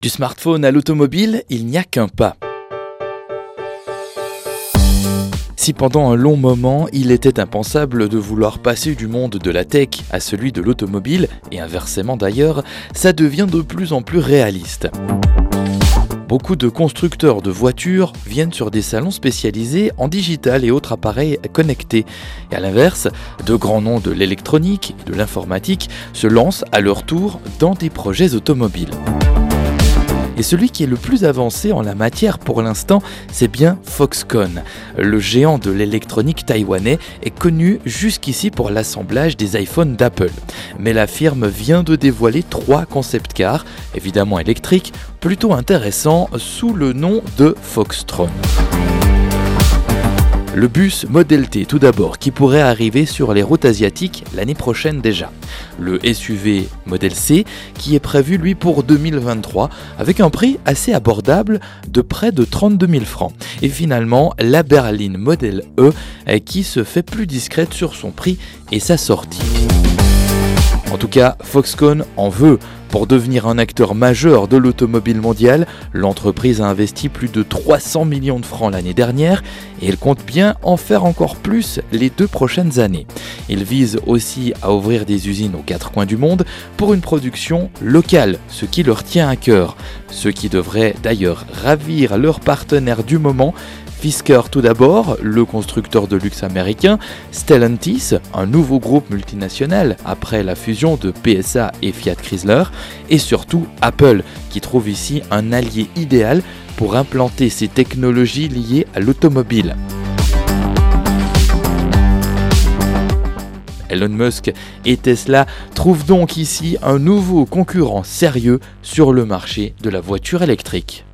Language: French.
Du smartphone à l'automobile, il n'y a qu'un pas. Si pendant un long moment, il était impensable de vouloir passer du monde de la tech à celui de l'automobile, et inversement d'ailleurs, ça devient de plus en plus réaliste. Beaucoup de constructeurs de voitures viennent sur des salons spécialisés en digital et autres appareils connectés. Et à l'inverse, de grands noms de l'électronique et de l'informatique se lancent à leur tour dans des projets automobiles. Et celui qui est le plus avancé en la matière pour l'instant, c'est bien Foxconn. Le géant de l'électronique taïwanais est connu jusqu'ici pour l'assemblage des iPhones d'Apple. Mais la firme vient de dévoiler 3 concept cars, évidemment électriques, plutôt intéressants, sous le nom de Foxtron. Le bus Model T tout d'abord, qui pourrait arriver sur les routes asiatiques l'année prochaine déjà. Le SUV Model C, qui est prévu lui pour 2023, avec un prix assez abordable de près de 32 000 francs. Et finalement, la berline Model E, qui se fait plus discrète sur son prix et sa sortie. En tout cas, Foxconn en veut. Pour devenir un acteur majeur de l'automobile mondiale, l'entreprise a investi plus de 300 millions de francs l'année dernière et elle compte bien en faire encore plus les 2 prochaines années. Il vise aussi à ouvrir des usines aux 4 coins du monde pour une production locale, ce qui leur tient à cœur. Ce qui devrait d'ailleurs ravir leurs partenaires du moment. Fisker tout d'abord, le constructeur de luxe américain, Stellantis, un nouveau groupe multinational après la fusion de PSA et Fiat Chrysler, et surtout Apple, qui trouve ici un allié idéal pour implanter ses technologies liées à l'automobile. Elon Musk et Tesla trouvent donc ici un nouveau concurrent sérieux sur le marché de la voiture électrique.